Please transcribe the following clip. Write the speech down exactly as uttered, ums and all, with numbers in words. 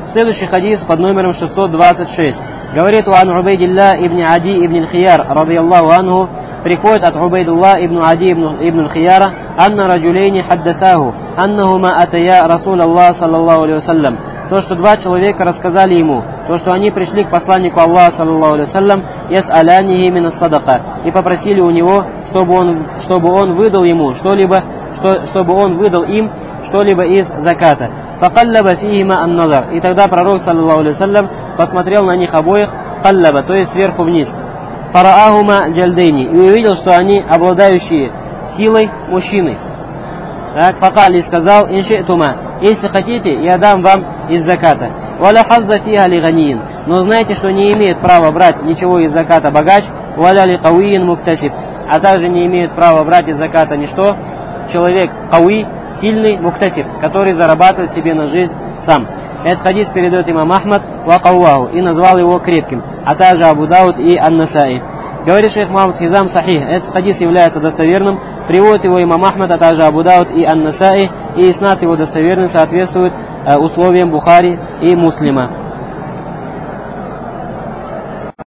Следующий хадис под номером шестьсот двадцать шесть. Говорит Уан Убайдилла ибн Ади ибн Хияр, радийаллаху анху, приходит от Убайдулла ибн Ади ибн Хияра, анна раджулейни хаддасаху, аннахума атая Расул Аллах саллаллаху алейхи вассалям. То, что два человека рассказали ему, то, что они пришли к посланнику Аллаха саллаллаху алейхи вассалям, яс'алянихи мин ас-садака, и попросили у него, чтобы он, чтобы он выдал ему что-либо, что, чтобы он выдал им что-либо из заката. Факаллаба фихима ан-назар. И тогда пророк саллаллаху алейхи вассалям посмотрел на них обоих, каллаба, то есть сверху вниз. Фараахума джальдейни, и увидел, что они обладающие силой мужчины. Так, факали сказал, иншитума, если хотите, я дам вам из заката. Валя хазза фиха ли ганиин, но знайте, что не имеет права брать ничего из заката богач, валя ли кауиин муктасиб, а также не имеет права брать из заката ничто человек кауи, сильный муктасиб, который зарабатывает себе на жизнь сам. Этот хадис передает имам Ахмад ва кауаху и назвал его крепким, а также Абу Дауд и Ан-Насаи. Говорит шейх Мухаммад Хизам сахих, этот хадис является достоверным, приводит его имам Ахмад, а также Абу Дауд и Ан-Насаи, и иснад его достоверный соответствует э, условиям Бухари и Муслима.